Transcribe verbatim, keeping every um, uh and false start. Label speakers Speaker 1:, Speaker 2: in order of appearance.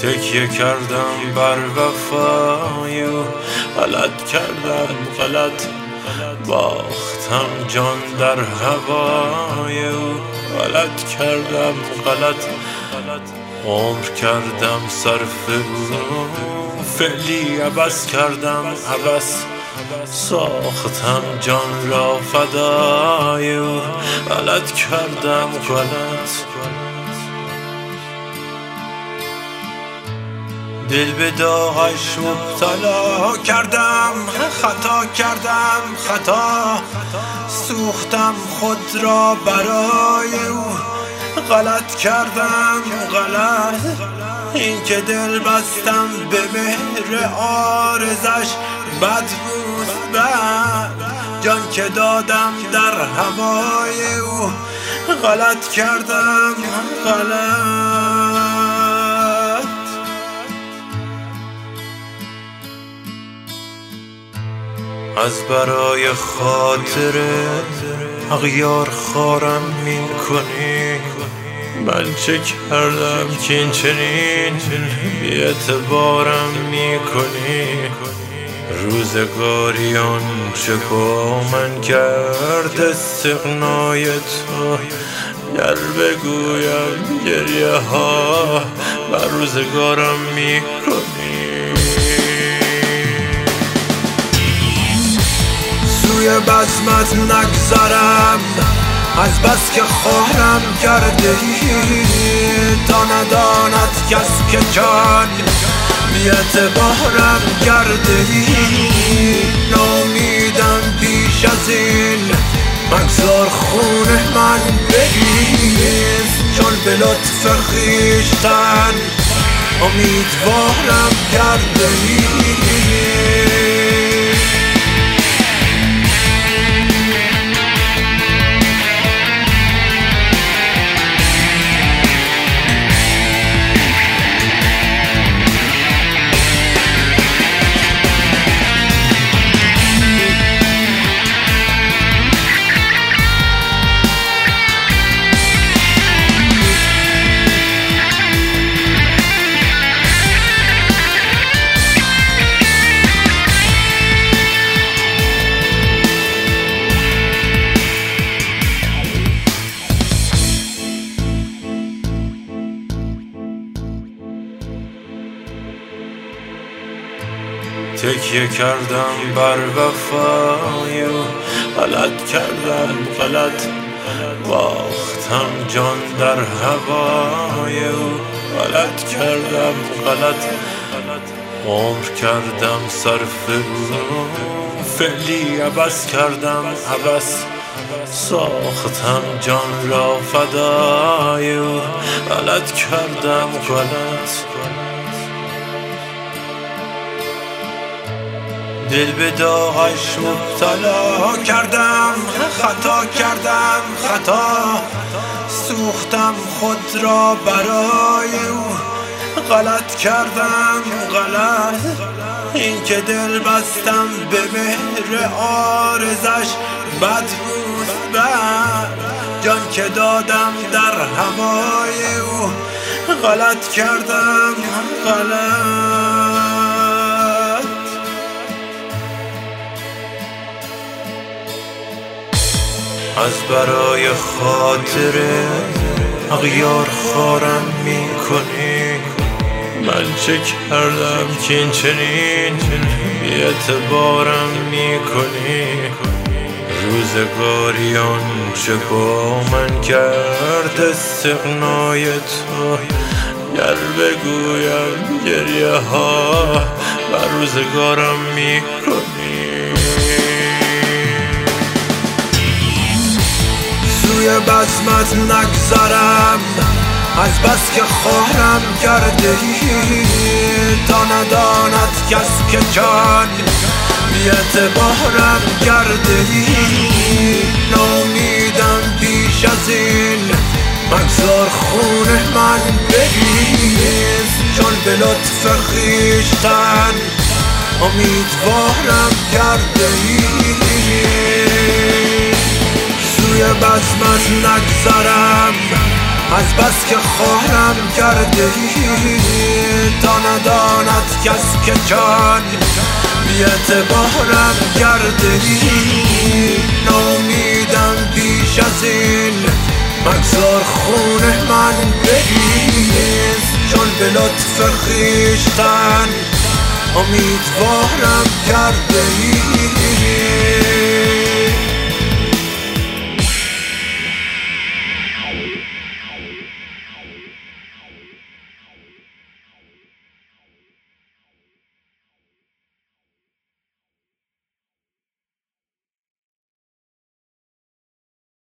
Speaker 1: تکیه کردم بر وفای او، غلط کردم غلط باختم جان در هوای او، غلط کردم غلط عمر کردم صرف او، فعلی عبث کردم عبث ساختم جان را فدای او، غلط کردم غلط دل به داغش مبتلا کردم، خطا کردم خطا سوختم خود را برای او، غلط کردم غلط این که دل بستم به مهر عارضش بد بود بد، جان که دادم در هوای او، غلط کردم غلط از برای خاطر اغیار خارم می کنی، من چه کردم که این چنین بی اعتبارم می کنی، روزگاریان چه با من کرد استغنای تو، گر بگویم گریه ها بر روزگارم می کنی، سوی بزمت نگذرم از بس که خواهرم کرده ای، تا نداند کس که جان بی اعتبارم کرده ای، نامیدم بیش از این مگذار خون من بریز، چون به لطف خویشتن امیدوارم کرده ای. تکیه کردم بر وفای او، غلط کردم غلط باختم جان در هوای او، غلط کردم غلط عمر کردم صرف او، فعلی عبث کردم عبث ساختم جان را فدای او، غلط کردم غلط دل به داغش مبتلا کردم، خطا کردم خطا سوختم خود را برای او، غلط کردم غلط این که دل بستم به مهر عارضش بد بود بد، جان که دادم در هوای او، غلط کردم غلط از برای خاطر اغیار خارم می کنی، من چه کردم که این چنین بی اعتبارم می کنی، روزگاریان چه با من کرد استغنای تو، گر بگویم گریه ها بر روزگارم می کنی، سوی بزمت نگذرم از بس که خواهرم کرده ای، تا نداند کس که جان بی اعتبارم کرده ای، نامیدم بیش از این مگذار خون من بریز، چون به لطف خویشتن امیدوارم کرده ای، سوی بزمت نگذرم از بس که خواهرم کرده ای تا نداند کس که جان بی اعتبارم کرده ای. ناامیدم بیش از این مگذار خون من بریز، چون به لطف خویشتن امیدوارم کرده